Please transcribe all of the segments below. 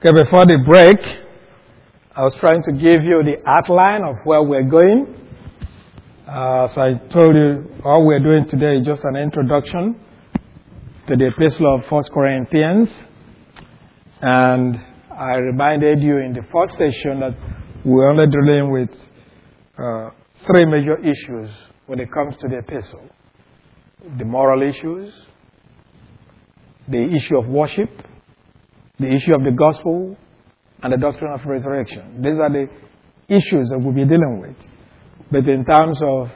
Okay, before the break, I was trying to give you the outline of where we're going. So I told you all we're doing today is just an introduction to the Epistle of 1 Corinthians. And I reminded you in the first session that we're only dealing with three major issues when it comes to the epistle. The moral issues, the issue of worship, the issue of the gospel, and the doctrine of resurrection. These are the issues that we'll be dealing with. But in terms of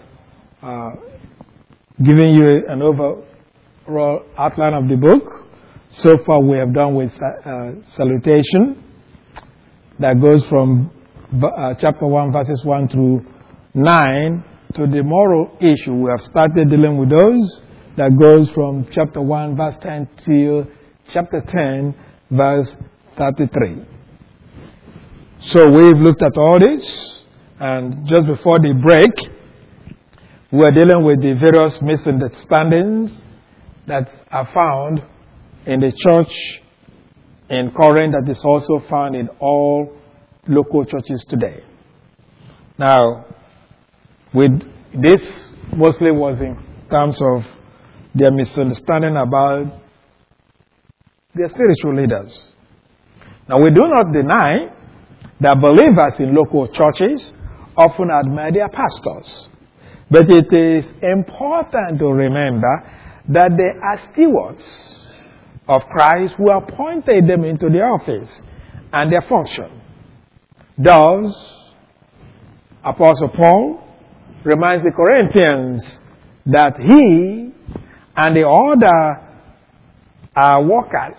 giving you an overall outline of the book, so far we have done with salutation. That goes from chapter 1, verses 1 through 9, to the moral issue. We have started dealing with those. That goes from chapter 1, verse 10 till chapter 10, verse 33. So we've looked at all this, and just before the break, we are dealing with the various misunderstandings that are found in the church in Corinth that is also found in all local churches today. Now, with this mostly was in terms of their misunderstanding about their spiritual leaders. Now, we do not deny that believers in local churches often admire their pastors. But it is important to remember that they are stewards of Christ who appointed them into the office and their function. Thus, Apostle Paul reminds the Corinthians that he and the other are workers,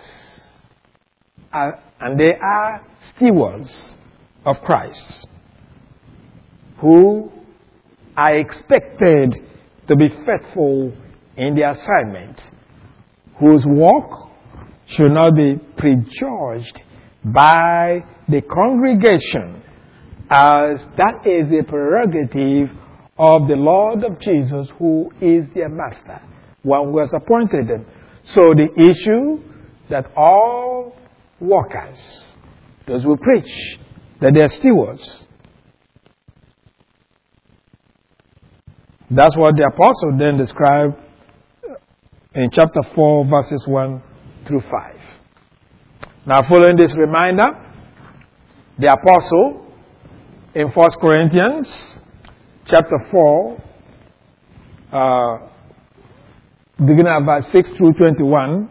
and they are stewards of Christ, who are expected to be faithful in their assignment, whose work should not be prejudged by the congregation, as that is a prerogative of the Lord of Jesus, who is their master, one who has appointed them. So the issue that all workers, those who preach, that they are stewards. That's what the apostle then described in chapter 4, verses 1 through 5. Now, following this reminder, the apostle in 1 Corinthians chapter 4, beginning at verse 6 through 21,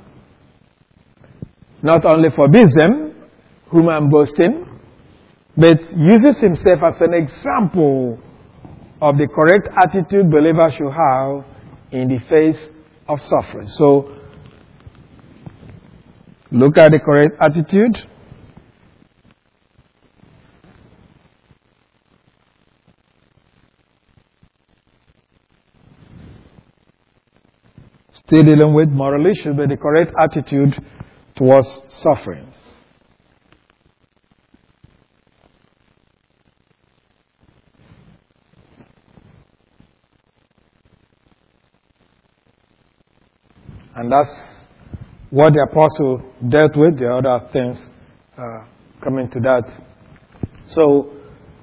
not only forbids them, whom I'm boasting, but uses himself as an example of the correct attitude believers should have in the face of suffering. So, look at the correct attitude. Still dealing with moral issues, but the correct attitude towards suffering. And that's what the apostle dealt with. The other things coming to that. So,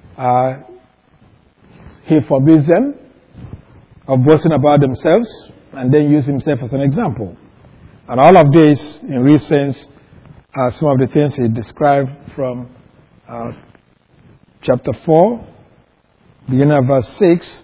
he forbids them of boasting about themselves and then use himself as an example. And all of this, in real sense, are some of the things he described from chapter 4, beginning at verse 6,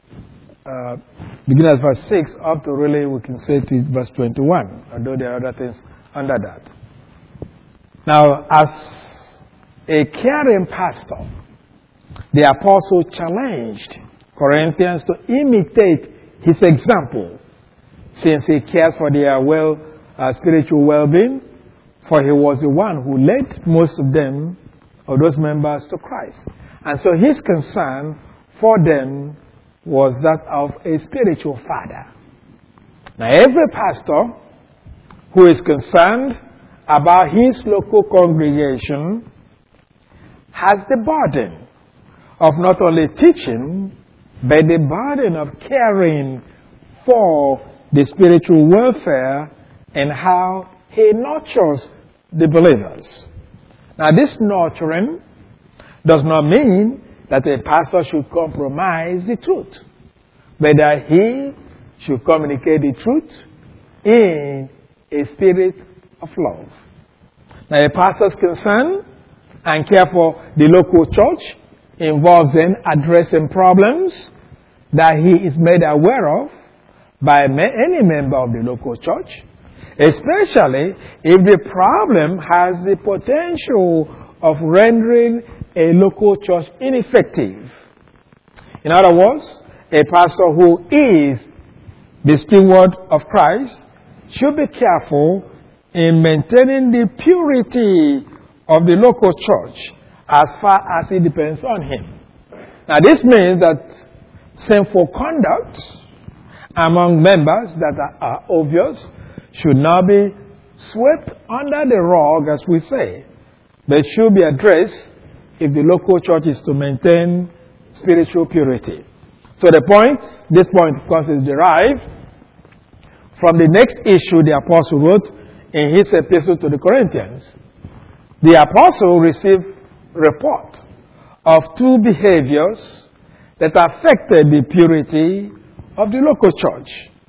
up to really, we can say, to verse 21, although there are other things under that. Now, as a caring pastor, the apostle challenged Corinthians to imitate his example, since he cares for their spiritual well-being, for he was the one who led most of them, or those members, to Christ. And so his concern for them was that of a spiritual father. Now, every pastor who is concerned about his local congregation has the burden of not only teaching, but the burden of caring for the spiritual welfare and how he nurtures the believers. Now, this nurturing does not mean that a pastor should compromise the truth, but that he should communicate the truth in a spirit of love. Now, a pastor's concern and care for the local church involves then addressing problems that he is made aware of by any member of the local church, especially if the problem has the potential of rendering a local church ineffective. In other words, a pastor who is the steward of Christ should be careful in maintaining the purity of the local church as far as it depends on him. Now, this means that sinful conduct among members that are obvious should not be swept under the rug, as we say, but should be addressed if the local church is to maintain spiritual purity. So this point, of course, is derived from the next issue the apostle wrote in his epistle to the Corinthians. The apostle received report of two behaviors that affected the purity of the local church.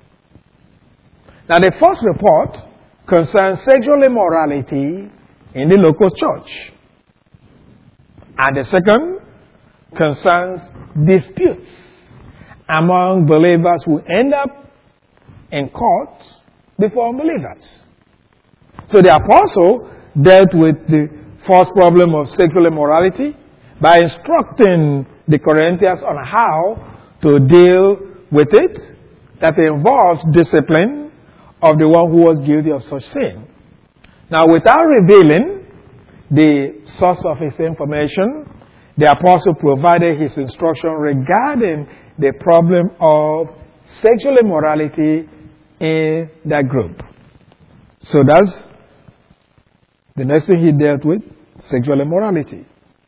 Now, the first report concerns sexual immorality in the local church. And the second concerns disputes among believers who end up in court before unbelievers. So the apostle dealt with the first problem of sexual immorality by instructing the Corinthians on how to deal with it, that involves discipline of the one who was guilty of such sin. Now, without revealing the source of his information, the apostle provided his instruction regarding the problem of sexual immorality in that group. So that's the next thing he dealt with, sexual immorality.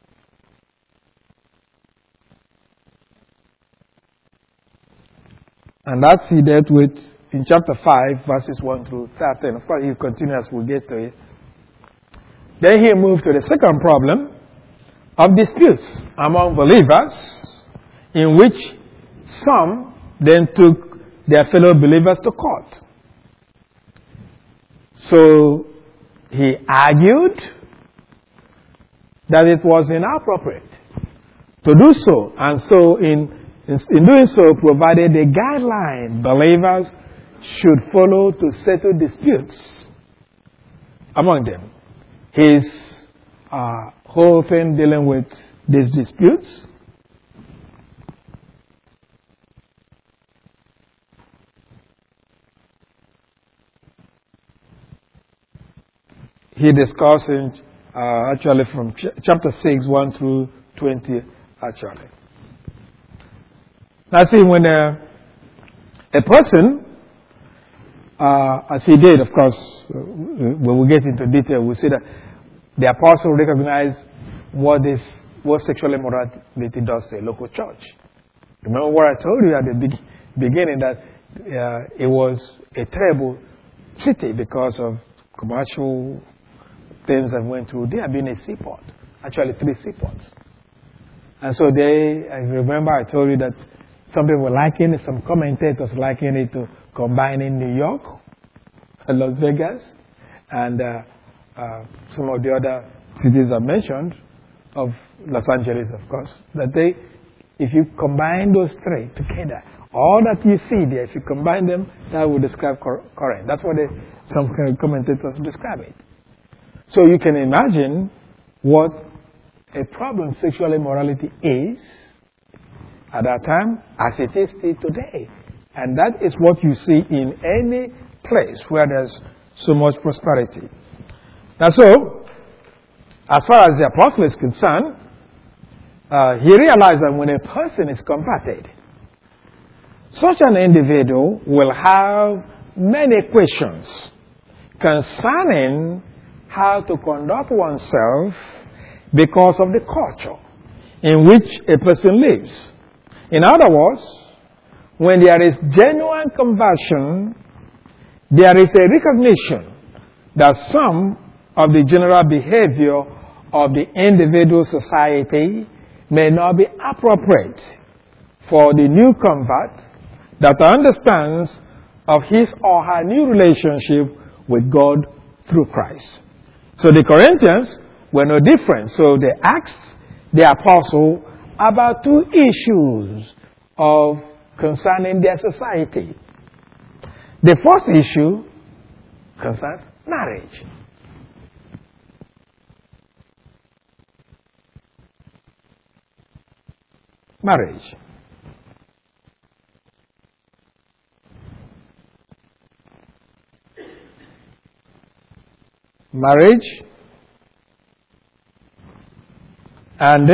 And that's he dealt with in chapter 5, verses 1 through 13. Of course, he'll continue as we get to it. Then he moved to the second problem of disputes among believers, in which some then took their fellow believers to court. So he argued that it was inappropriate to do so, and so in doing so provided a guideline believers should follow to settle disputes among them. His whole thing dealing with these disputes he discussed in, actually from chapter 6, 1 through 20, actually. Now see, when a person, as he did, of course, when we get into detail, we'll see that the apostle recognized what sexual immorality does to a local church. Remember what I told you at the beginning, that it was a terrible city because of commercial things that went through. There had been a seaport, actually 3 seaports. And so I remember I told you that some people liken it, some commentators liken it to combining New York and Las Vegas and some of the other cities I mentioned, of Los Angeles, of course, that if you combine those 3 together, all that you see there, if you combine them, that will describe Corinth. That's what some commentators describe it. So you can imagine what a problem sexual immorality is at that time as it is still today. And that is what you see in any place where there's so much prosperity. Now so, as far as the apostle is concerned, he realized that when a person is converted, such an individual will have many questions concerning how to conduct oneself because of the culture in which a person lives. In other words, when there is genuine conversion, there is a recognition that some of the general behavior of the individual society may not be appropriate for the new convert that understands of his or her new relationship with God through Christ. So the Corinthians were no different. So they asked the apostle about two issues concerning their society. The first issue concerns marriage. Marriage. Marriage. And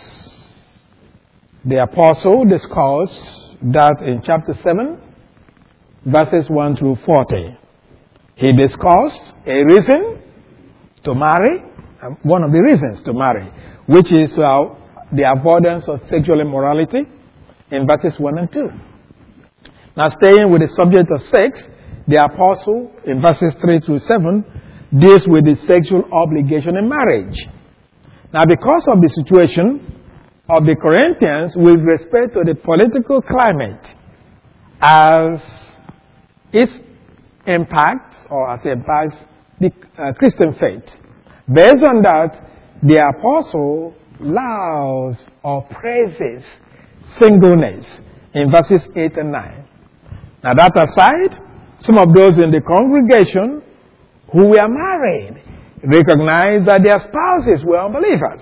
the apostle discussed that in chapter 7, verses 1 through 40. He discussed a reason to marry, one of the reasons to marry, which is the avoidance of sexual immorality in verses 1 and 2. Now, staying with the subject of sex, the apostle in verses 3 through 7 deals with the sexual obligation in marriage. Now, because of the situation of the Corinthians with respect to the political climate as its impacts the Christian faith, based on that, the apostle loves or praises singleness in verses 8 and 9. Now, that aside, some of those in the congregation who were married recognized that their spouses were unbelievers.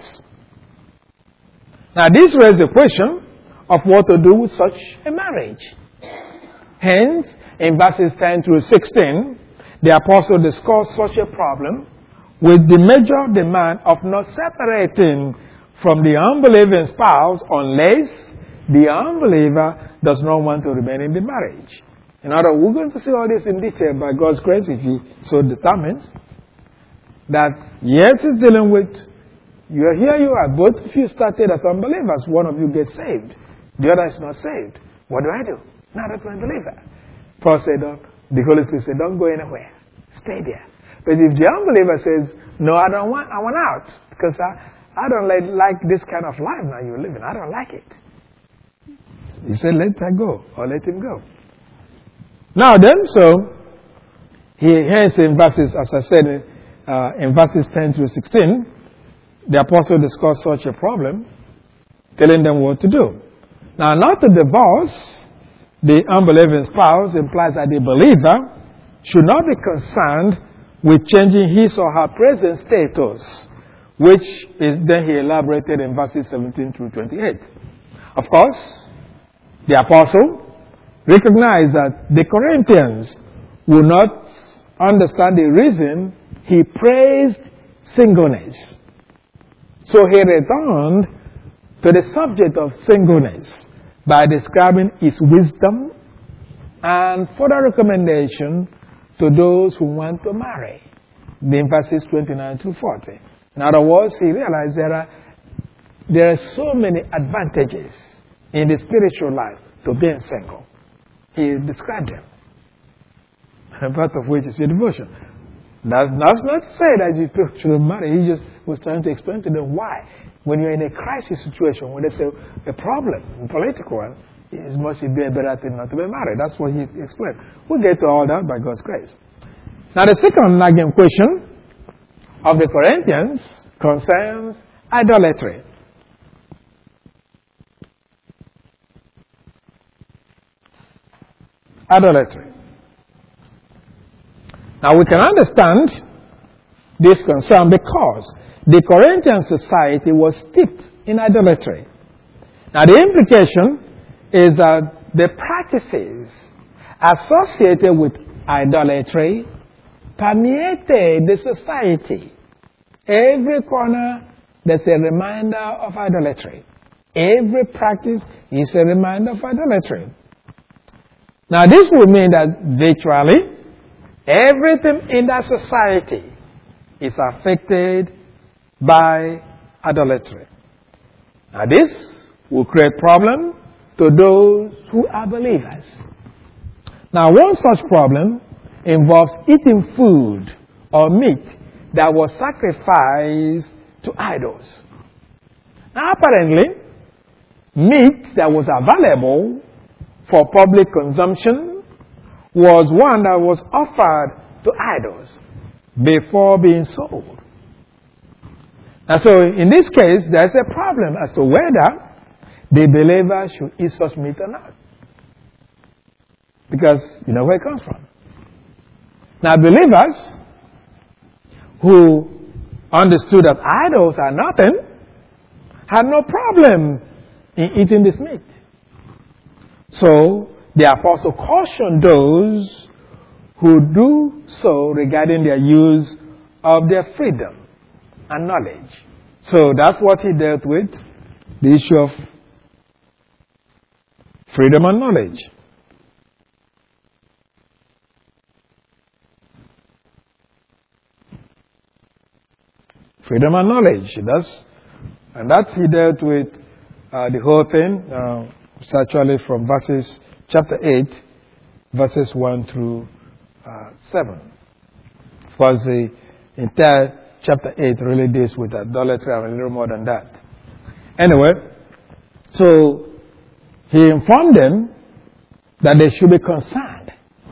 Now, this raises the question of what to do with such a marriage. Hence, in verses 10 through 16, the apostle discussed such a problem with the major demand of not separating from the unbelieving spouse unless the unbeliever does not want to remain in the marriage. In other words, we're going to see all this in detail by God's grace if He so determines. That, yes, it's dealing with, you are here, you are. Both of you started as unbelievers. One of you gets saved. The other is not saved. What do I do? Now that I'm a believer. Paul said, the Holy Spirit said, don't go anywhere. Stay there. But if the unbeliever says, no, I want out. Because I don't like this kind of life now you're living. I don't like it. He said, let her go, or let him go. Now then, so, hence in verses, as I said, in verses 10 through 16, the apostle discussed such a problem, telling them what to do. Now, not to divorce the unbelieving spouse implies that the believer should not be concerned with changing his or her present status, which is then he elaborated in verses 17 through 28. Of course, the apostle recognized that the Corinthians would not understand the reason he praised singleness. So he returned to the subject of singleness by describing its wisdom and further recommendation to those who want to marry, in verses 29 through 40. In other words, he realized there are so many advantages in the spiritual life to being single. He described them, part of which is your devotion. That's not to say that you shouldn't marry. He just was trying to explain to them why. When you're in a crisis situation, when there's a problem, a political one, it must be a better thing not to be married. That's what he explained. We'll get to all that by God's grace. Now, the second nagging question of the Corinthians concerns idolatry. Idolatry. Now, we can understand this concern because the Corinthian society was steeped in idolatry. Now, the implication is that the practices associated with idolatry permeated the society. Every corner, there's a reminder of idolatry. Every practice is a reminder of idolatry. Now, this would mean that virtually everything in that society is affected by idolatry. Now, this will create problem to those who are believers. Now, one such problem involves eating food or meat that was sacrificed to idols. Now, apparently, meat that was available for public consumption was one that was offered to idols before being sold. And so, in this case, there's a problem as to whether the believer should eat such meat or not. Because you know where it comes from. Now, believers who understood that idols are nothing had no problem in eating this meat. So, the apostle cautioned those who do so regarding their use of their freedom and knowledge. So, that's what he dealt with, the issue of freedom and knowledge. Freedom and knowledge. That's he dealt with the whole thing. It's actually from chapter 8, verses 1 through 7. Because the entire chapter 8 really deals with idolatry and a little more than that. Anyway, so he informed them that they should be concerned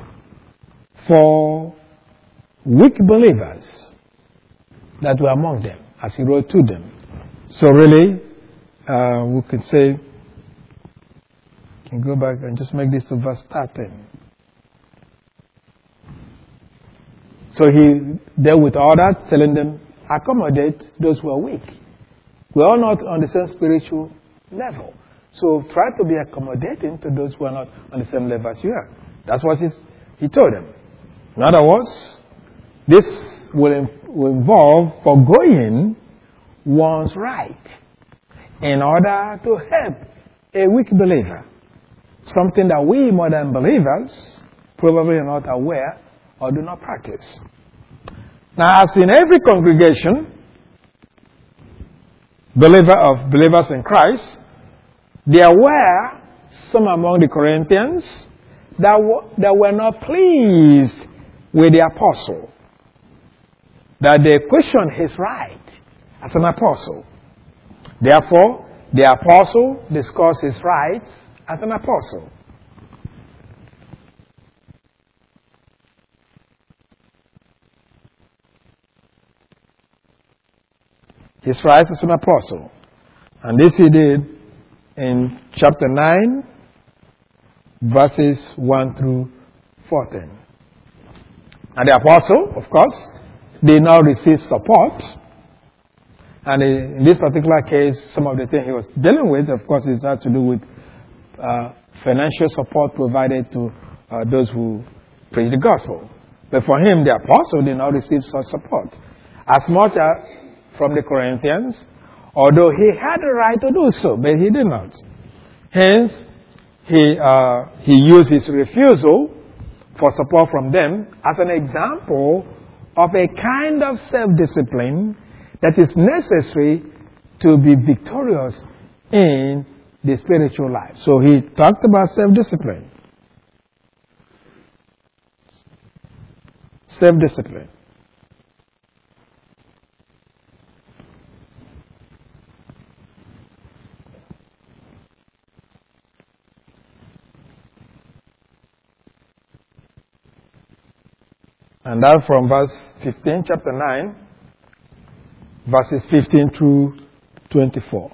for weak believers that were among them, as he wrote to them. So really, we could say, can go back and just make this to verse 13. So he dealt with all that, telling them, accommodate those who are weak. We're all not on the same spiritual level. So try to be accommodating to those who are not on the same level as you are. That's what he told them. In other words, this will involve forgoing one's right in order to help a weak believer. Something that we modern believers probably are not aware or do not practice. Now, as in every congregation, believers in Christ, there were some among the Corinthians that were not pleased with the apostle, that they questioned his right as an apostle. Therefore, the apostle discussed his rights as an apostle. His rights as an apostle. And this he did in chapter 9, verses 1 through 14. And the apostle, of course, did not receive support. And in this particular case, some of the things he was dealing with, of course, is had to do with financial support provided to those who preach the gospel. But for him, the apostle did not receive such support. As much as from the Corinthians, although he had the right to do so, but he did not. Hence, he used his refusal for support from them as an example of a kind of self-discipline that is necessary to be victorious in the spiritual life. So he talked about self-discipline. Self-discipline. And that from verse 15, chapter 9, verses 15 through 24.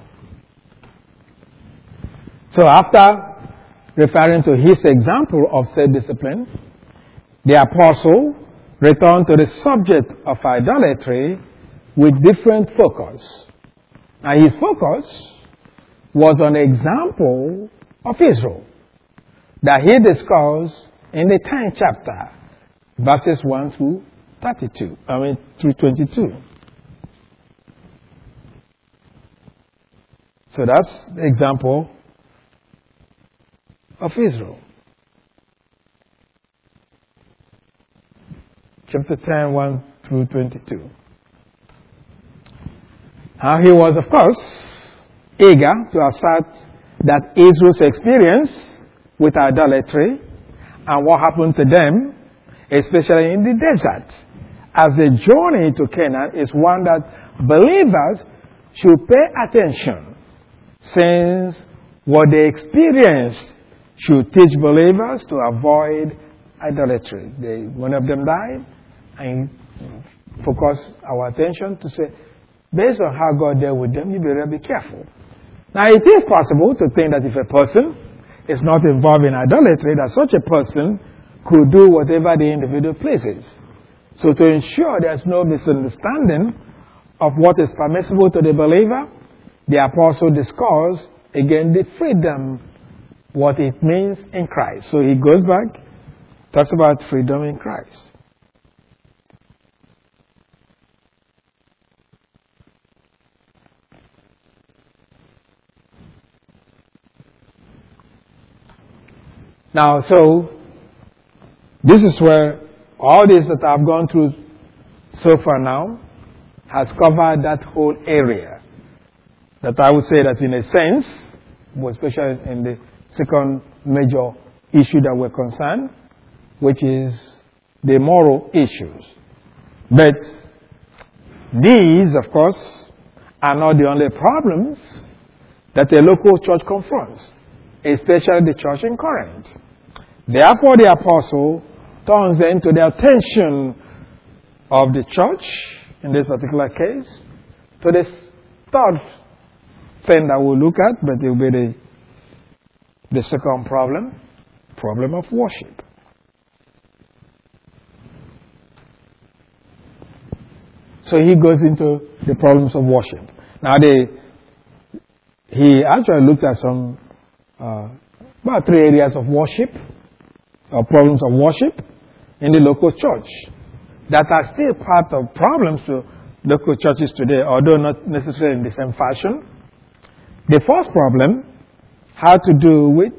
So after referring to his example of self-discipline, the apostle returned to the subject of idolatry with different focus. And his focus was on the example of Israel that he discussed in the 10th chapter, verses 1 through 22. So that's the example of Israel. Chapter 10, 1 through 22. How he was, of course, eager to assert that Israel's experience with idolatry and what happened to them, especially in the desert, as the journey to Canaan, is one that believers should pay attention, since what they experienced should teach believers to avoid idolatry. One of them died, and focus our attention to say, based on how God dealt with them, you better be careful. Now, it is possible to think that if a person is not involved in idolatry, that such a person could do whatever the individual pleases. So to ensure there's no misunderstanding of what is permissible to the believer, the apostle discusses again the freedom, what it means in Christ. So he goes back, talks about freedom in Christ. Now, so this is where all this that I've gone through so far now has covered that whole area. That I would say that in a sense, especially in the second major issue that we're concerned, which is the moral issues. But these, of course, are not the only problems that a local church confronts, especially the church in Corinth. Therefore, the apostle turns then to the attention of the church, in this particular case, to this third thing that we'll look at, but it will be the second problem of worship. So he goes into the problems of worship. Now, he actually looked at some, about 3 areas of worship, or problems of worship in the local church that are still part of problems to local churches today, although not necessarily in the same fashion. The first problem had to do with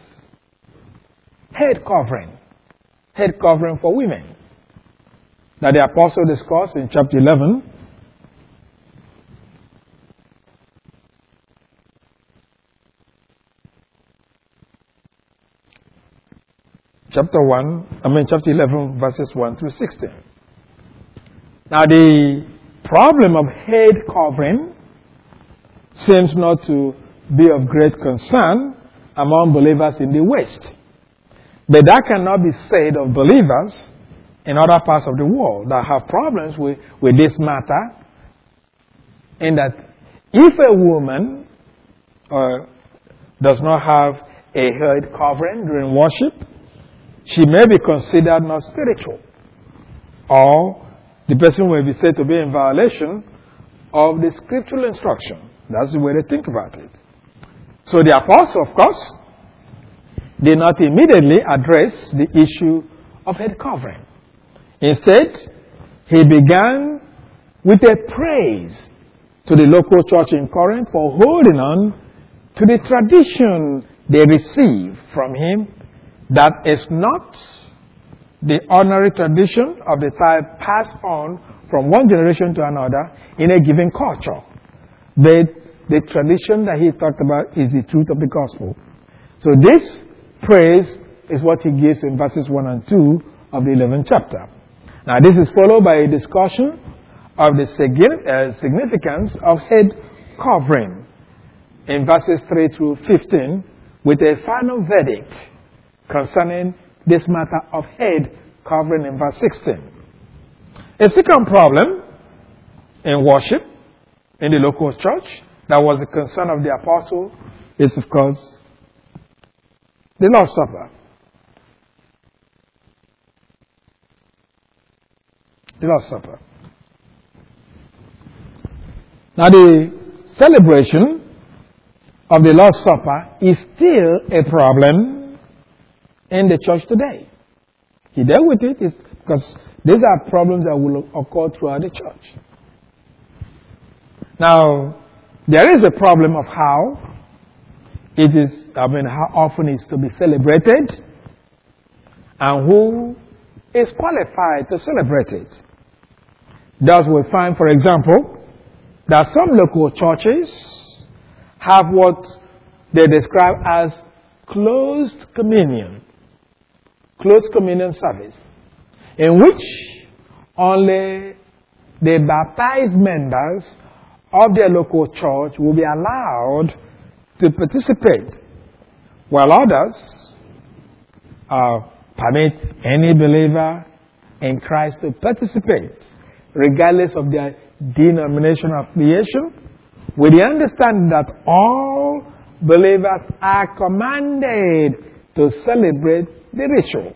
head covering for women, that the apostle discussed in chapter 11. Chapter 11, verses 1 through 16. Now, the problem of head covering seems not to be of great concern among believers in the West. But that cannot be said of believers in other parts of the world that have problems with this matter, in that if a woman does not have a head covering during worship, she may be considered not spiritual, or the person will be said to be in violation of the scriptural instruction. That's the way they think about it. So the apostle, of course, did not immediately address the issue of head covering. Instead, he began with a praise to the local church in Corinth for holding on to the tradition they received from him, that is not the ordinary tradition of the type passed on from one generation to another in a given culture. But the tradition that he talked about is the truth of the gospel. So this praise is what he gives in verses 1 and 2 of the 11th chapter. Now, this is followed by a discussion of the significance of head covering in verses 3 through 15, with a final verdict concerning this matter of head covering in verse 16. A second problem in worship in the local church that was a concern of the apostle is, of course, the Lord's Supper. The Lord's Supper. Now, the celebration of the Lord's Supper is still a problem in the church today. He dealt with it because these are problems that will occur throughout the church. Now, there is a problem of how how often it's to be celebrated and who is qualified to celebrate it. Thus, we find, for example, that some local churches have what they describe as closed communion service, in which only the baptized members of their local church will be allowed to participate, while others permit any believer in Christ to participate, regardless of their denominational affiliation, with the understanding that all believers are commanded to celebrate the ritual.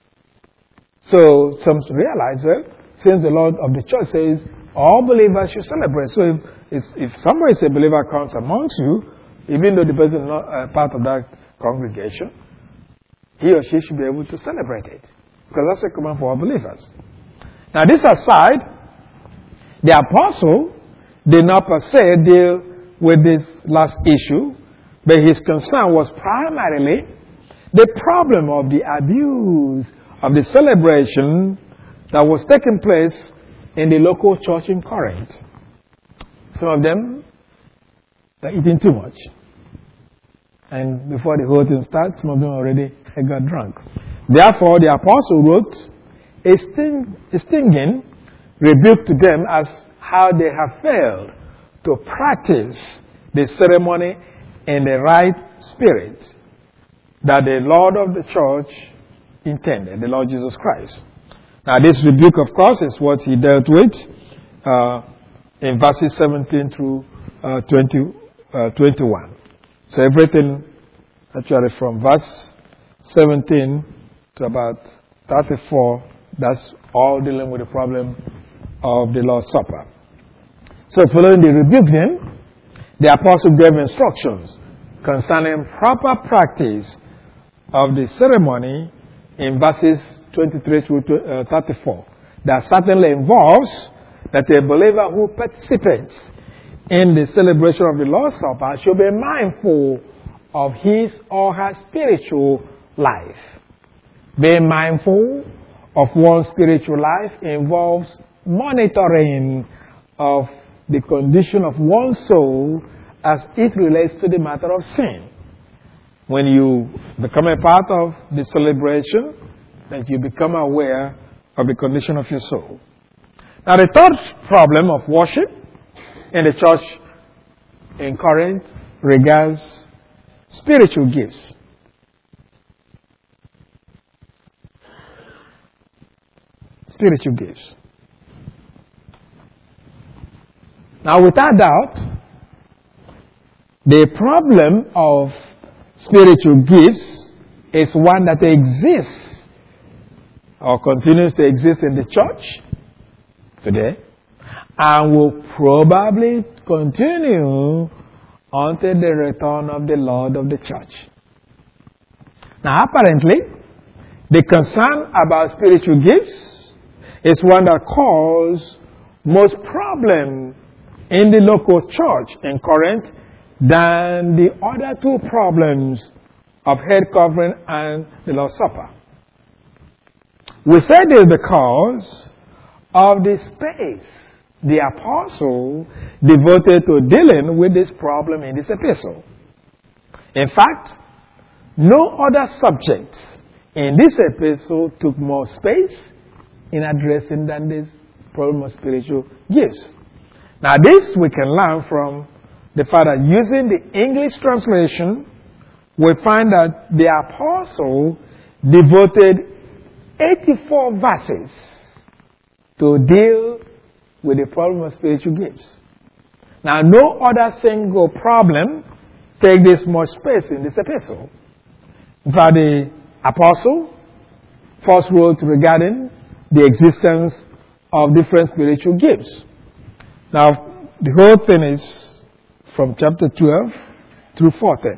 So some realize that since the Lord of the church says all believers should celebrate, so if somebody is a believer comes amongst you, even though the person is not part of that congregation, he or she should be able to celebrate it, because that's a command for all believers. Now, this aside, the apostle did not per se deal with this last issue, but his concern was primarily the problem of the abuse of the celebration that was taking place in the local church in Corinth. Some of them are eating too much. And before the whole thing starts, some of them already got drunk. Therefore, the apostle wrote a stinging rebuke to them as how they have failed to practice the ceremony in the right spirit that the Lord of the church intended, the Lord Jesus Christ. Now, this rebuke, of course, is what he dealt with in verses 17 through 21. So everything, actually from verse 17 to about 34, that's all dealing with the problem of the Lord's Supper. So following the rebuke then, the apostle gave instructions concerning proper practice of the ceremony in verses 23 through 34. That certainly involves that a believer who participates in the celebration of the Lord's Supper should be mindful of his or her spiritual life. Being mindful of one's spiritual life involves monitoring of the condition of one's soul as it relates to the matter of sin. When you become a part of the celebration, that you become aware of the condition of your soul. Now, the third problem of worship in the church in Corinth regards spiritual gifts. Spiritual gifts. Now, without doubt, the problem of spiritual gifts is one that exists or continues to exist in the church today and will probably continue until the return of the Lord of the church. Now, apparently, the concern about spiritual gifts is one that caused most problem in the local church in Corinth than the other two problems of head covering and the Lord's Supper. We say this because of the space the apostle devoted to dealing with this problem in this epistle. In fact, no other subject in this epistle took more space in addressing than this problem of spiritual gifts. Now, this we can learn from the fact that using the English translation, we find that the apostle devoted 84 verses to deal with the problem of spiritual gifts. Now, no other single problem takes this much space in this epistle. In fact, the apostle first wrote regarding the existence of different spiritual gifts. Now, the whole thing is from chapter 12 through 14.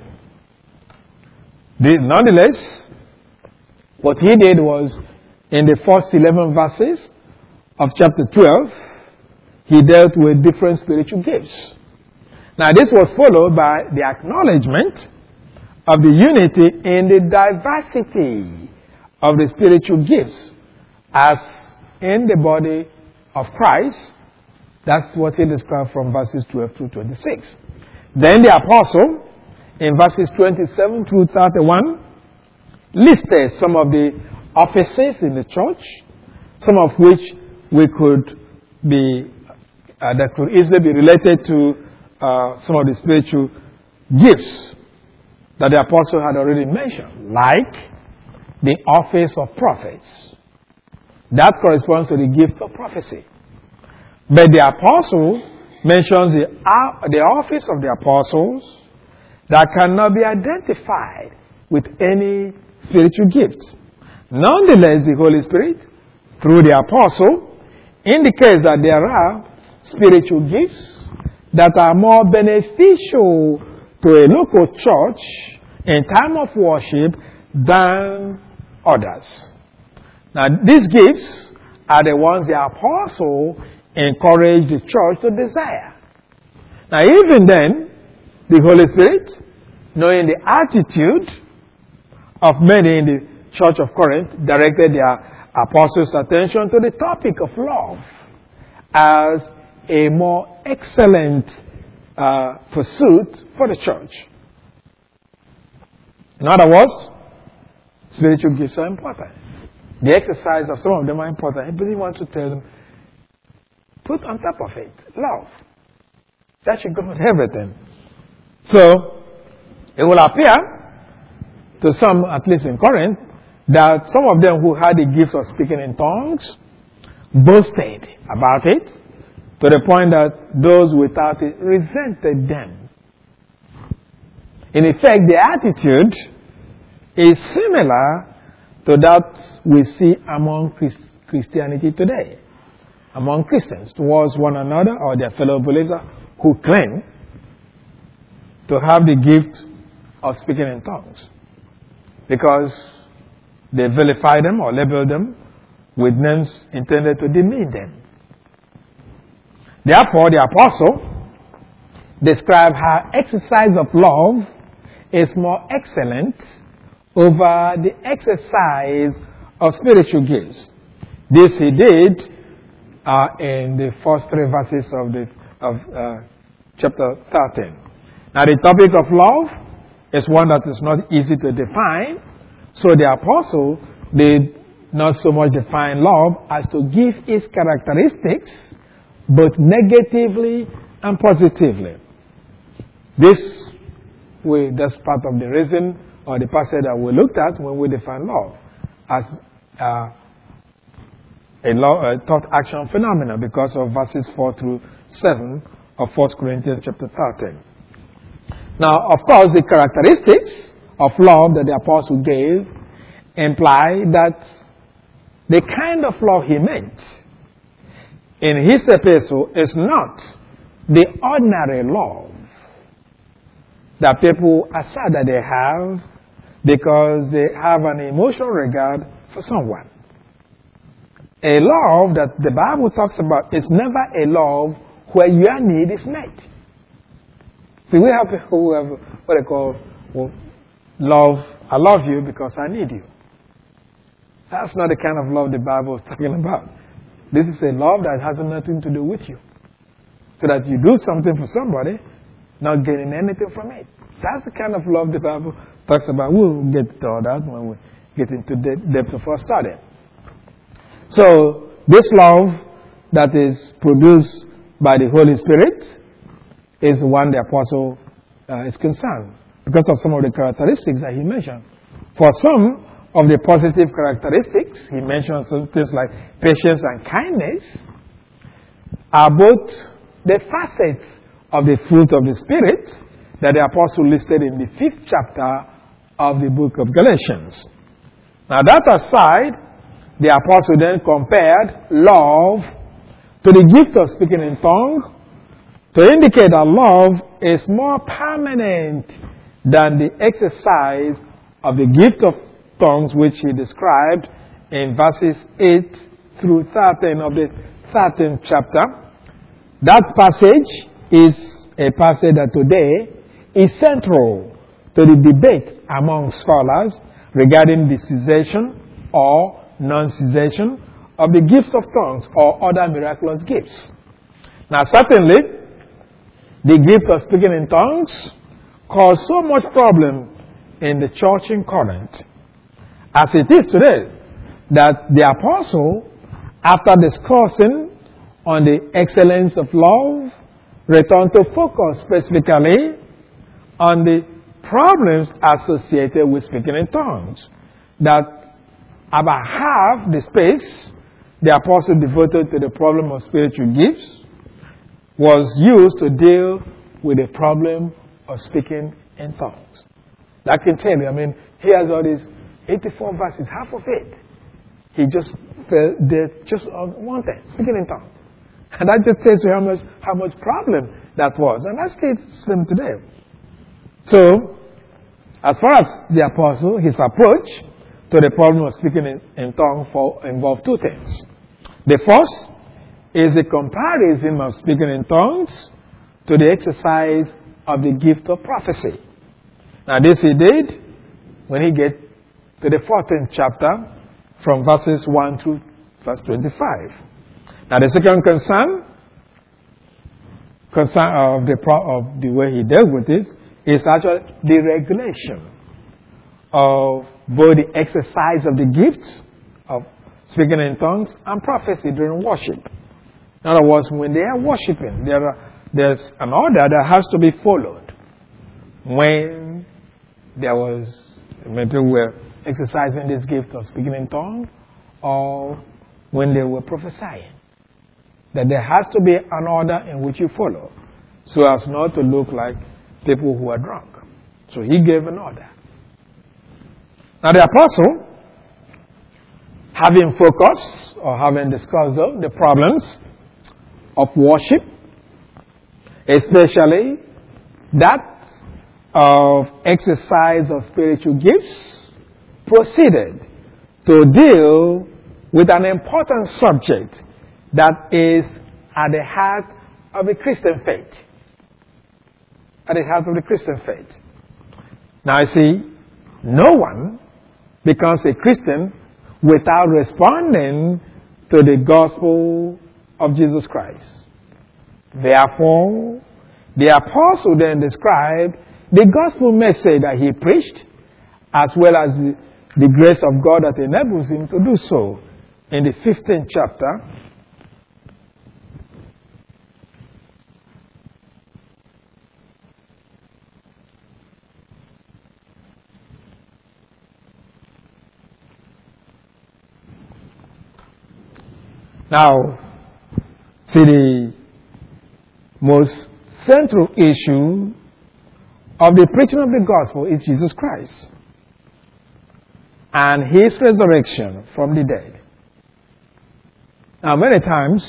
Nonetheless, what he did was, in the first 11 verses of chapter 12, he dealt with different spiritual gifts. Now, this was followed by the acknowledgement of the unity in the diversity of the spiritual gifts as in the body of Christ. That's what he described from verses 12 through 26. Then the apostle, in verses 27 through 31, listed some of the offices in the church, some of which we could that could easily be related to some of the spiritual gifts that the apostle had already mentioned, like the office of prophets. That corresponds to the gift of prophecy. But the apostle mentions the office of the apostles that cannot be identified with any spiritual gift. Nonetheless, the Holy Spirit, through the apostle, indicates that there are spiritual gifts that are more beneficial to a local church in time of worship than others. Now, these gifts are the ones the apostle encouraged the church to desire. Now, even then, the Holy Spirit, knowing the attitude of many in the church of Corinth, directed their apostles' attention to the topic of love as a more excellent pursuit for the church. In other words, spiritual gifts are important. The exercise of some of them are important. I really want to tell them, put on top of it love. That should go with everything. So, it will appear to some, at least in Corinth, that some of them who had the gift of speaking in tongues boasted about it to the point that those without it resented them. In effect, the attitude is similar to that we see among Christianity today, among Christians towards one another or their fellow believers who claim to have the gift of speaking in tongues because they vilify them or label them with names intended to demean them. Therefore, the apostle described how exercise of love is more excellent over the exercise of spiritual gifts. This he did in the first 3 verses of chapter 13. Now, the topic of love is one that is not easy to define. So the apostle did not so much define love as to give its characteristics both negatively and positively. That's part of the reason or the passage that we looked at when we define love as a thought action phenomenon because of verses 4 through 7 of 1 Corinthians chapter 13. Now, of course, the characteristics of love that the apostle gave imply that the kind of love he meant in his epistle is not the ordinary love that people assert that they have because they have an emotional regard for someone. A love that the Bible talks about is never a love where your need is met. See, we have people who have what they call love, I love you because I need you. That's not the kind of love the Bible is talking about. This is a love that has nothing to do with you. So that you do something for somebody, not getting anything from it. That's the kind of love the Bible talks about. We'll get to all that when we get into the depth of our study. So, this love that is produced by the Holy Spirit is the one the apostle is concerned because of some of the characteristics that he mentioned. For some of the positive characteristics, he mentioned some things like patience and kindness, are both the facets of the fruit of the Spirit that the apostle listed in the 5th chapter of the book of Galatians. Now, that aside, the apostle then compared love to the gift of speaking in tongues to indicate that love is more permanent than the exercise of the gift of tongues, which he described in verses 8 through 13 of the 13th chapter. That passage is a passage that today is central to the debate among scholars regarding the cessation or non-cessation of the gifts of tongues or other miraculous gifts. Now, certainly, the gift of speaking in tongues caused so much problem in the church in Corinth, as it is today, that the apostle, after discussing on the excellence of love, return to focus specifically on the problems associated with speaking in tongues. That about half the space the apostle devoted to the problem of spiritual gifts was used to deal with the problem of speaking in tongues. I can tell you, he has all these 84 verses, half of it. He just did just on one thing, speaking in tongues. And that just tells you how much problem that was. And that's still slim today. So, as far as the apostle, his approach to the problem of speaking in tongues involved two things. The first is the comparison of speaking in tongues to the exercise of the gift of prophecy. Now this he did when he get to the 14th chapter from verses 1 through verse 25. Now the second concern of the way he dealt with it is actually the regulation of both the exercise of the gift of speaking in tongues and prophecy during worship. In other words, when they are worshiping, there's an order that has to be followed. When people were exercising this gift of speaking in tongues, or when they were prophesying, that there has to be an order in which you follow, so as not to look like people who are drunk. So he gave an order. Now the apostle, having focused or having discussed the problems of worship, especially that of exercise of spiritual gifts, proceeded to deal with an important subject that is at the heart of the Christian faith. At the heart of the Christian faith. Now you see, no one becomes a Christian without responding to the gospel of Jesus Christ. Therefore, the apostle then described the gospel message that he preached, as well as the grace of God that enables him to do so in the 15th chapter. Now, see, the most central issue of the preaching of the gospel is Jesus Christ and his resurrection from the dead. Now, many times,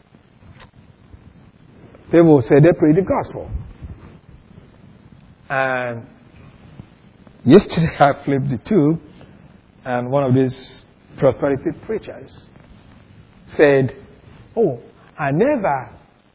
people say they preach the gospel. And yesterday I flipped the tube, and one of these prosperity preachers said, "Oh, I never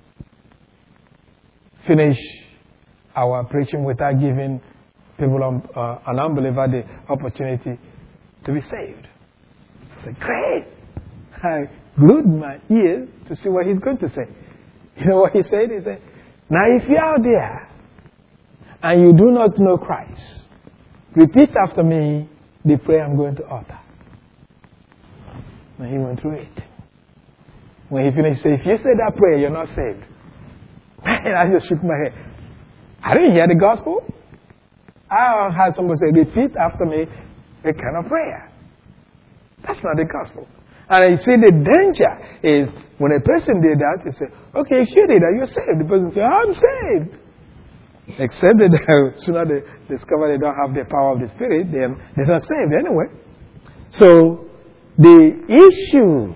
finish our preaching without giving people, an unbeliever, the opportunity to be saved." I said, "Great." I glued my ear to see what he's going to say. You know what he said? He said, "Now if you're out there and you do not know Christ, repeat after me the prayer I'm going to utter." And he went through it. When he finished, he said, "If you say that prayer, you're not saved." And I just shook my head. I didn't hear the gospel. I had somebody say, "Repeat after me a kind of prayer." That's not the gospel. And you see, the danger is when a person did that, he said, "Okay, if you did that, you're saved." The person said, "I'm saved." Except that sooner they discover they don't have the power of the Spirit, then they're not saved anyway. So the issue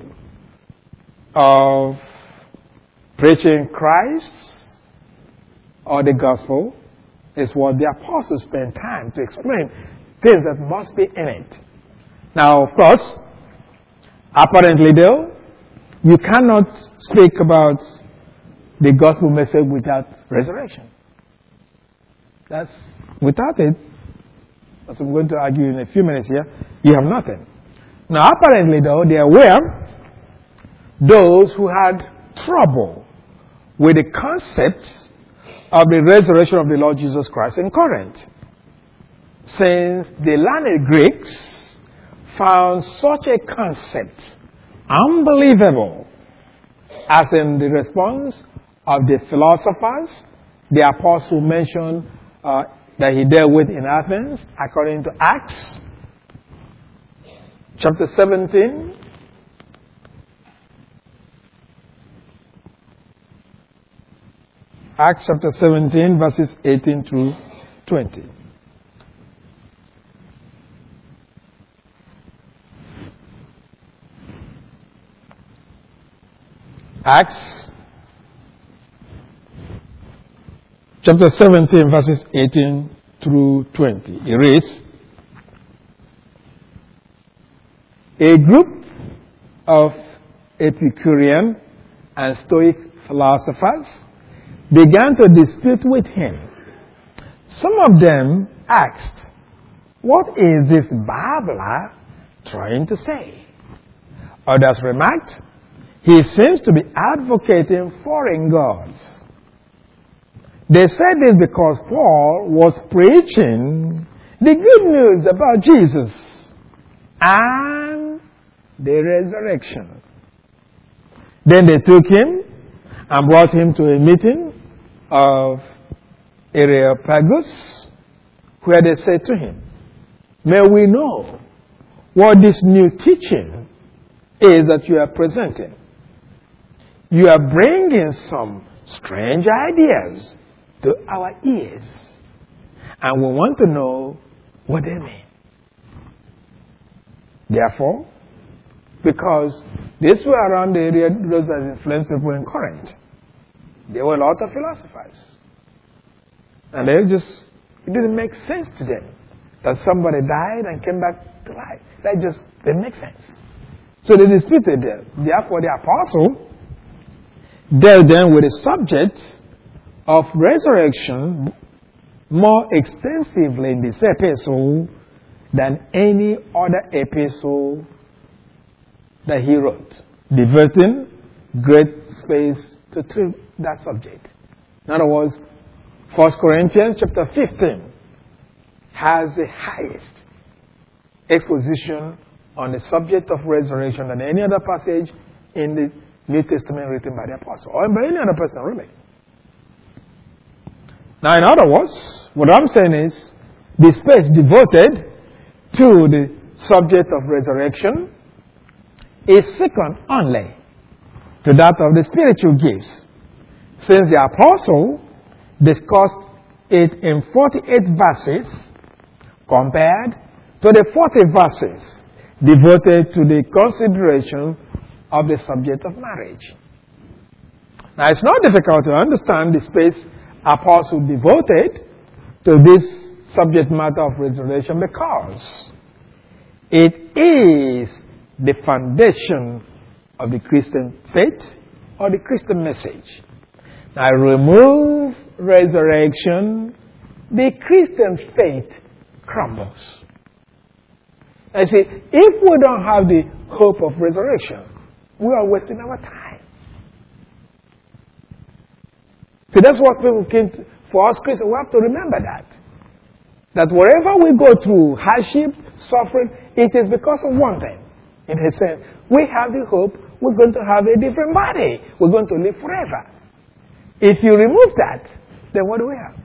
of preaching Christ or the gospel is what the apostles spent time to explain, things that must be in it. Now, of course, apparently though, you cannot speak about the gospel message without resurrection. That's without it, as I'm going to argue in a few minutes here, you have nothing. Now, apparently though, there were those who had trouble with the concept of the resurrection of the Lord Jesus Christ in Corinth, since the learned Greeks found such a concept unbelievable as in the response of the philosophers, the apostle mentioned that he dealt with in Athens, according to Acts chapter 17. Acts chapter 17, verses 18 through 20. Acts chapter 17, verses 18 through 20. It reads, a group of Epicurean and Stoic philosophers began to dispute with him. Some of them asked, what is this babbler trying to say? Others remarked, he seems to be advocating foreign gods. They said this because Paul was preaching the good news about Jesus and the resurrection. Then they took him and brought him to a meeting of Areopagus, where they said to him, may we know what this new teaching is that you are presenting? You are bringing some strange ideas to our ears, and we want to know what they mean. Therefore, because these were around the area those that influenced people in Corinth, there were a lot of philosophers. And it didn't make sense to them that somebody died and came back to life. That just didn't make sense. So they disputed them. Therefore, the apostle dealt then with the subject of resurrection more extensively in this epistle than any other epistle that he wrote, devoting great space to treat that subject. In other words, 1 Corinthians chapter 15 has the highest exposition on the subject of resurrection than any other passage in the New Testament written by the apostle, or by any other person really. Now, in other words, what I'm saying is, the space devoted to the subject of resurrection is second only to that of the spiritual gifts, since the apostle discussed it in 48 verses compared to the 40 verses devoted to the consideration of the subject of marriage. Now, it's not difficult to understand the space apostle devoted to this subject matter of resurrection, because it is the foundation of the Christian faith or the Christian message. Now, remove resurrection, the Christian faith crumbles. I say, if we don't have the hope of resurrection, we are wasting our time. So that's what people came to, for us Christians, we have to remember that. That wherever we go through hardship, suffering, it is because of one thing. It is saying, we have the hope we're going to have a different body. We're going to live forever. If you remove that, then what do we have?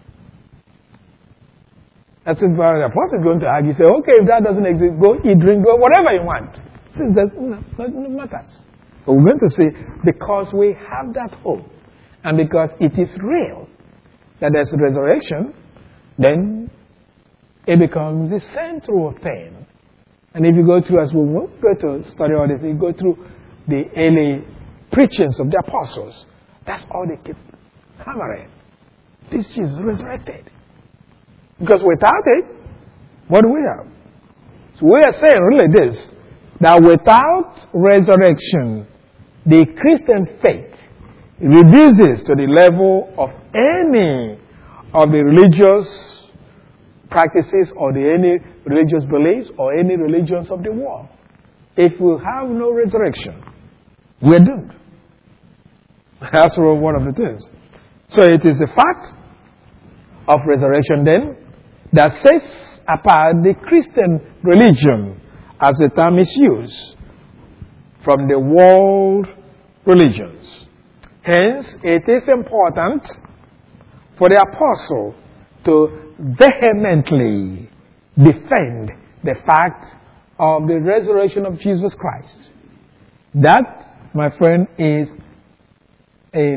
That's if the apostle is going to argue, say, okay, if that doesn't exist, go eat, drink, go, whatever you want. Since that nothing matters. But we're going to say, because we have that hope, and because it is real, that there's a resurrection, then it becomes the central thing. And if you go through, as we will go to study all this, you go through the early preachings of the apostles, that's all they keep hammering. This Jesus resurrected. Because without it, what do we have? So we are saying really this, that without resurrection, the Christian faith reduces to the level of any of the religious practices or any religious beliefs or any religions of the world. If we have no resurrection, we're doomed. That's one of the things. So it is the fact of resurrection then that sets apart the Christian religion, as the term is used, from the world religions. Hence, it is important for the apostle to vehemently defend the fact of the resurrection of Jesus Christ. That, my friend, is a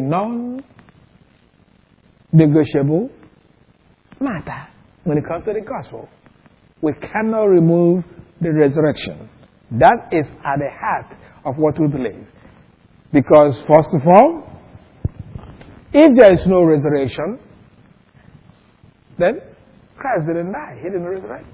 non-negotiable matter when it comes to the gospel. We cannot remove the resurrection. That is at the heart of what we believe. Because, first of all, if there is no resurrection, then Christ didn't die. He didn't resurrect.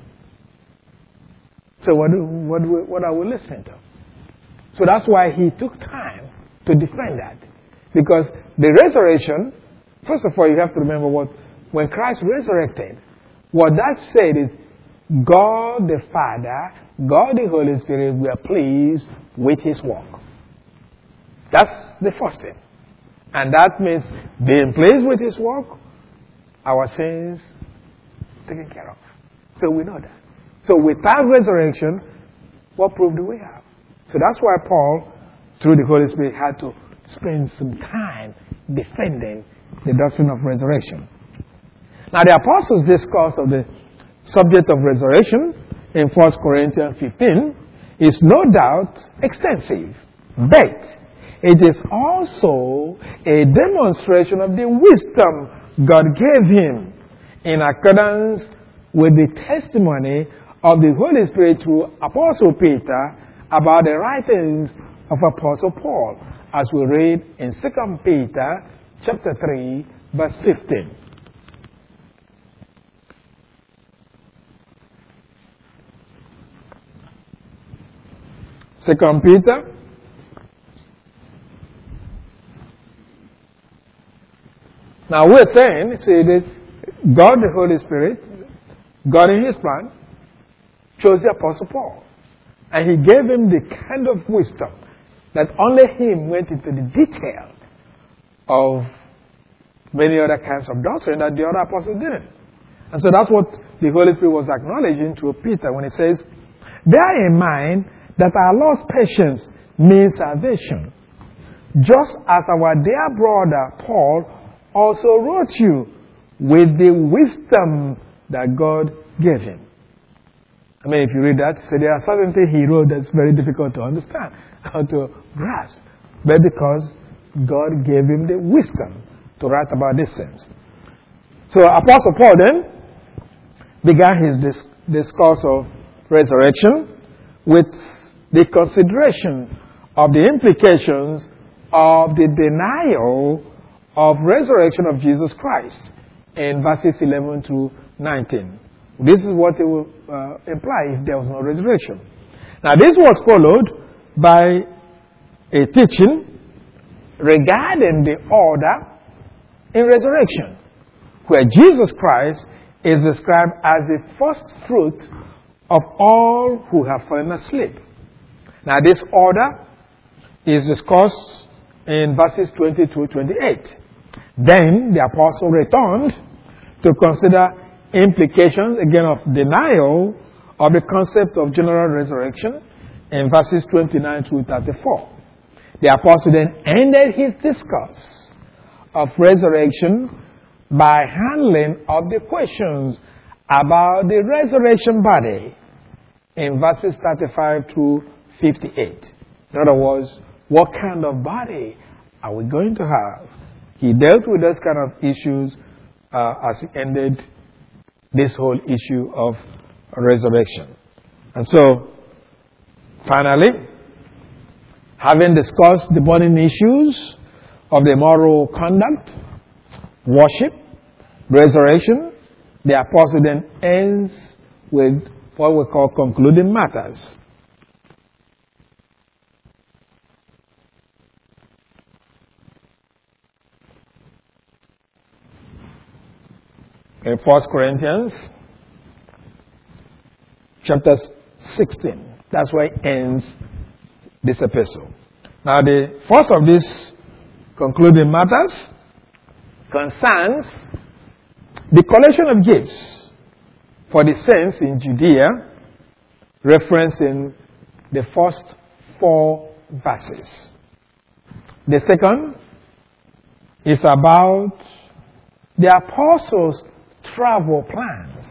So what are we listening to? So that's why he took time to defend that. Because the resurrection, first of all, you have to remember when Christ resurrected, what that said is God the Father, God the Holy Spirit were pleased with his work. That's the first thing. And that means being pleased with his work, our sins taken care of. So we know that. So without resurrection, what proof do we have? So that's why Paul, through the Holy Spirit, had to spend some time defending the doctrine of resurrection. Now the apostles' discourse of the subject of resurrection in 1 Corinthians 15 is no doubt extensive, but it is also a demonstration of the wisdom God gave him in accordance with the testimony of the Holy Spirit through Apostle Peter about the writings of Apostle Paul, as we read in 2 Peter chapter 3, verse 15. Second Peter Now we're saying, see, that God the Holy Spirit, God in his plan, chose the Apostle Paul. And he gave him the kind of wisdom that only him went into the detail of many other kinds of doctrine that the other apostles didn't. And so that's what the Holy Spirit was acknowledging to Peter when he says, bear in mind that our Lord's patience means salvation, just as our dear brother Paul also wrote you with the wisdom that God gave him. I mean, if you read that, so there are certain things he wrote that's very difficult to understand or to grasp. But because God gave him the wisdom to write about these things. So Apostle Paul then began his discourse of resurrection with the consideration of the implications of the denial of resurrection of Jesus Christ in verses 11 through 19. This is what it will imply if there was no resurrection. Now this was followed by a teaching regarding the order in resurrection, where Jesus Christ is described as the first fruit of all who have fallen asleep. Now this order is discussed in verses 20 through 28. Then the apostle returned to consider implications again of denial of the concept of general resurrection in verses 29 through 34. The apostle then ended his discourse of resurrection by handling of the questions about the resurrection body in verses 35 through 58. In other words, what kind of body are we going to have? He dealt with those kind of issues as he ended this whole issue of resurrection. And so, finally, having discussed the burning issues of the moral conduct, worship, resurrection, the apostle then ends with what we call concluding matters. In 1 Corinthians chapter 16. That's where it ends this epistle. Now the first of these concluding matters concerns the collection of gifts for the saints in Judea, referenced in the first 4 verses. The second is about the apostles' travel plans,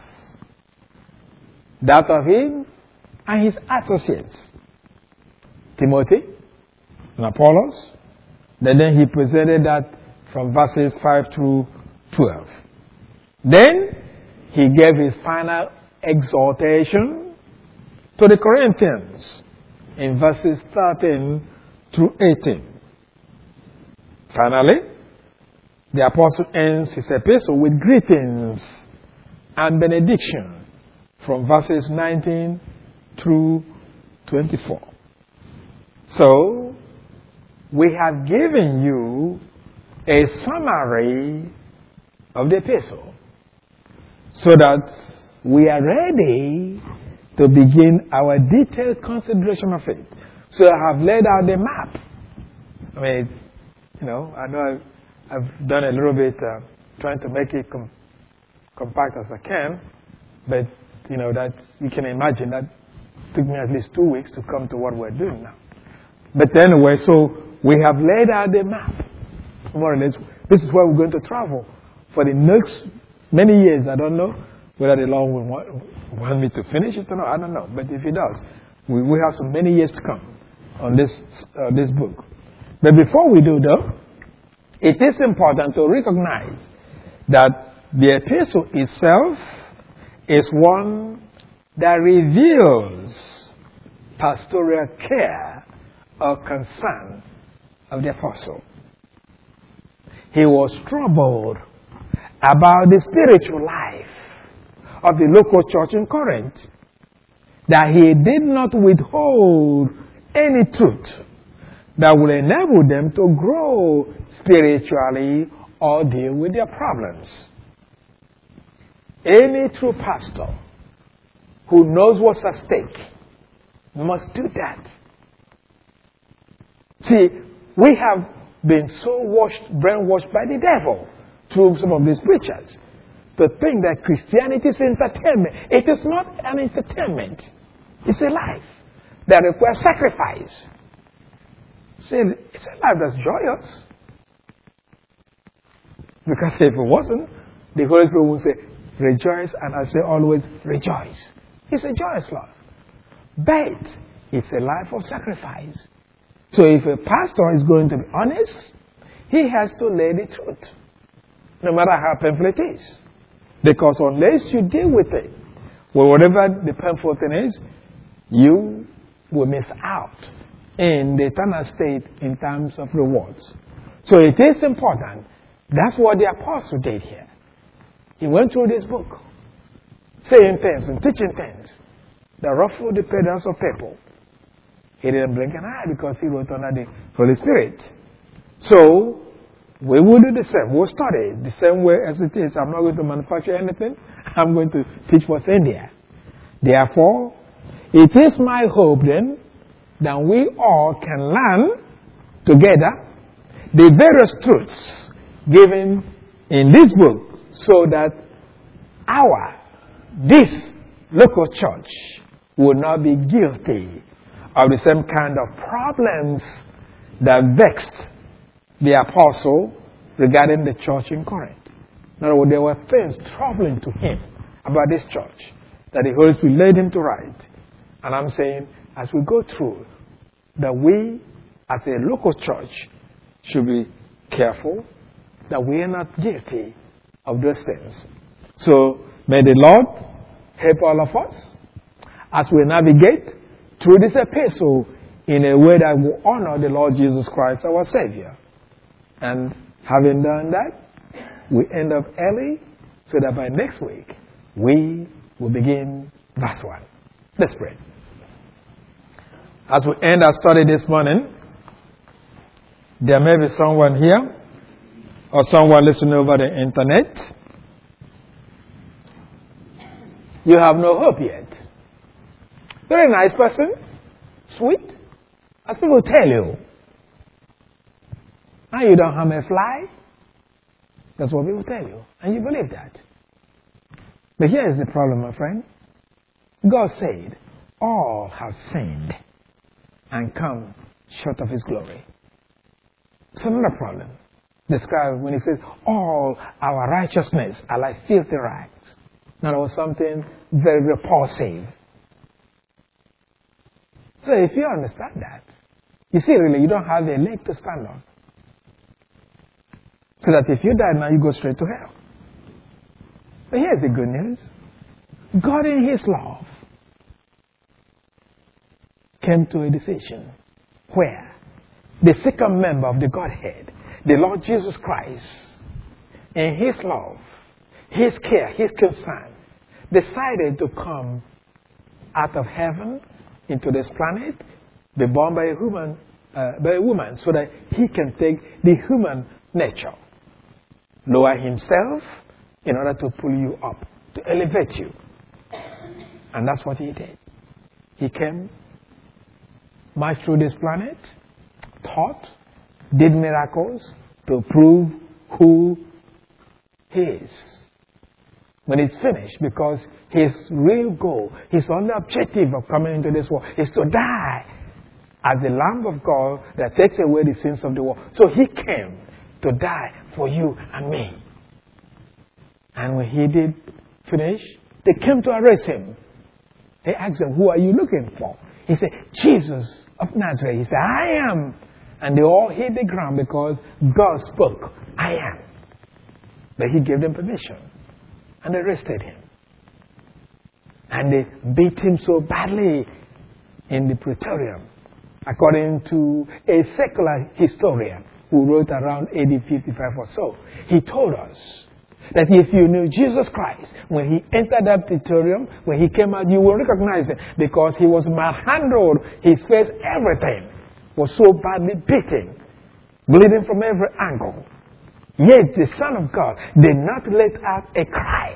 that of him and his associates, Timothy and Apollos. Then he presented that from verses 5 through 12. Then he gave his final exhortation to the Corinthians in verses 13 through 18. Finally, the apostle ends his epistle with greetings and benediction from verses 19 through 24. So, we have given you a summary of the epistle so that we are ready to begin our detailed consideration of it. So I have laid out the map. I mean, I know I've done a little bit trying to make it compact as I can, but that you can imagine that took me at least 2 weeks to come to what we're doing now. But anyway, so we have laid out the map, more or less. This is where we're going to travel for the next many years. I don't know whether the Lord will want me to finish it or not. I don't know. But if He does, we have so many years to come on this book. But before we do, though, it is important to recognize that the epistle itself is one that reveals pastoral care or concern of the apostle. He was troubled about the spiritual life of the local church in Corinth, that he did not withhold any truth that will enable them to grow spiritually or deal with their problems. Any true pastor who knows what's at stake must do that. See, we have been so brainwashed by the devil through some of these preachers to think that Christianity is entertainment. It is not an entertainment. It's a life that requires sacrifice. See, it's a life that's joyous. Because if it wasn't, the Holy Spirit would say, rejoice, and I say always, rejoice. It's a joyous life. But it's a life of sacrifice. So if a pastor is going to be honest, he has to lay the truth, no matter how painful it is. Because unless you deal with it, well, whatever the painful thing is, you will miss out in the eternal state in terms of rewards. So it is important. That's what the apostle did here. He went through this book, saying things and teaching things that ruffled the feathers of people. He didn't blink an eye because he wrote under the Holy Spirit. So, we will do the same. We'll study the same way as it is. I'm not going to manufacture anything. I'm going to teach what's in there. Therefore, it is my hope then that we all can learn together the various truths given in this book so that this local church will not be guilty of the same kind of problems that vexed the apostle regarding the church in Corinth. In other words, there were things troubling to him about this church that the Holy Spirit led him to write. And I'm saying, as we go through, that we, as a local church, should be careful that we are not guilty of those things. So, may the Lord help all of us as we navigate through this epistle in a way that will honor the Lord Jesus Christ, our Savior. And having done that, we end up early so that by next week, we will begin verse 1. Let's pray. As we end our study this morning, there may be someone here or someone listening over the internet. You have no hope yet. You're a nice person, sweet. As people tell you. And you don't harm a fly. That's what people tell you. And you believe that. But here is the problem, my friend. God said, all have sinned and come short of His glory. It's another problem. Described when he says, all our righteousness are like filthy rags. Now, it was something very repulsive. So if you understand that, you see, really, you don't have a leg to stand on. So that if you die now, you go straight to hell. But here's the good news. God in His love came to a decision where the second member of the Godhead, the Lord Jesus Christ, in His love, His care, His concern, decided to come out of heaven into this planet, be born by a woman, so that He can take the human nature, lower Himself in order to pull you up, to elevate you. And that's what He did. He came, marched through this planet, taught, did miracles to prove who He is. When it's finished, because His real goal, His only objective of coming into this world is to die as the Lamb of God that takes away the sins of the world. So He came to die for you and me. And when He did finish, they came to arrest Him. They asked Him, who are you looking for? He said, Jesus of Nazareth. He said, I am. And they all hit the ground because God spoke, I am. But He gave them permission. And they arrested Him. And they beat Him so badly in the Praetorium. According to a secular historian who wrote around AD 55 or so, he told us that if you knew Jesus Christ, when He entered that Praetorium, when He came out, you will recognize Him because He was manhandled. His face, everything was so badly beaten, bleeding from every angle. Yet the Son of God did not let out a cry.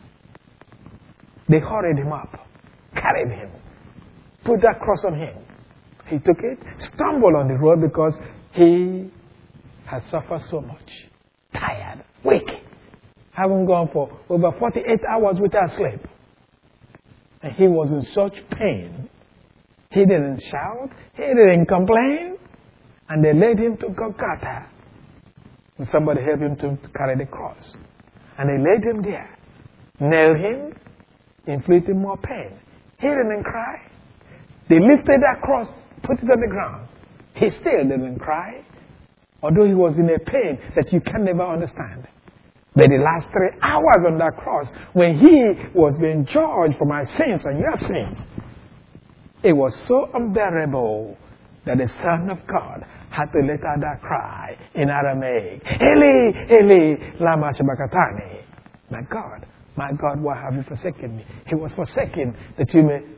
They hurried Him up, carried Him, put that cross on Him. He took it, stumbled on the road because He had suffered so much. Tired, weak, having gone for over 48 hours without sleep. And He was in such pain. He didn't shout, He didn't complain. And they led Him to Golgotha. And somebody helped Him to carry the cross. And they laid Him there, nailed Him, inflicted more pain. He didn't cry. They lifted that cross, put it on the ground. He still didn't cry, although He was in a pain that you can never understand. But the last 3 hours on that cross, when He was being judged for my sins and your sins, it was so unbearable that the Son of God had to let out that cry in Aramaic. Eli, Eli, lama sabachthani. My God, why have you forsaken me? He was forsaken that you may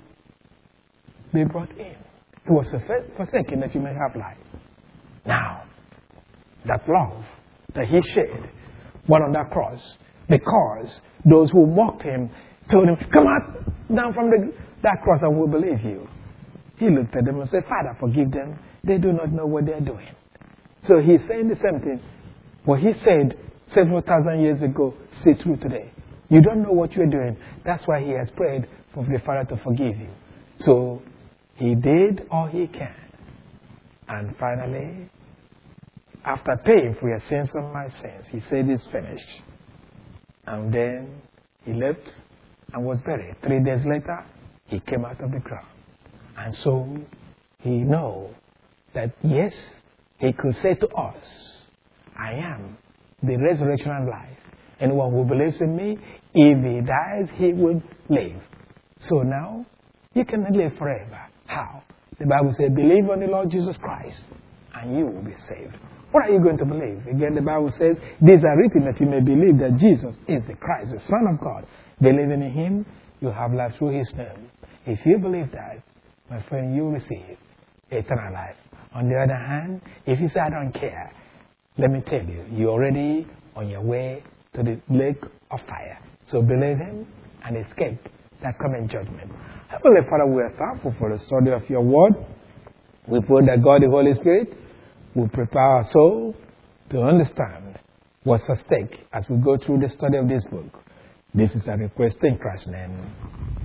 be brought in. He was forsaken that you may have life. Now, that love that He shed went on that cross because those who mocked Him told Him, come out down from that cross and we'll believe you. He looked at them and said, Father, forgive them. They do not know what they're doing. So He's saying the same thing. What He said several thousand years ago stays true today. You don't know what you're doing. That's why He has prayed for the Father to forgive you. So He did all He can. And finally, after paying for your sins and my sins, He said it's finished. And then He left and was buried. 3 days later, He came out of the ground. And so He knows that yes, He could say to us, I am the resurrection and life. Anyone who believes in me, if he dies, he will live. So now, you can live forever. How? The Bible says, believe on the Lord Jesus Christ, and you will be saved. What are you going to believe? Again, the Bible says, these are written that you may believe that Jesus is the Christ, the Son of God. Believing in Him, you have life through His name. If you believe that, my friend, you will receive eternal life. On the other hand, if you say, I don't care, let me tell you, you're already on your way to the lake of fire. So believe Him and escape that coming judgment. Heavenly Father, we are thankful for the study of your word. We pray that God, the Holy Spirit, will prepare our soul to understand what's at stake as we go through the study of this book. This is a request in Christ's name.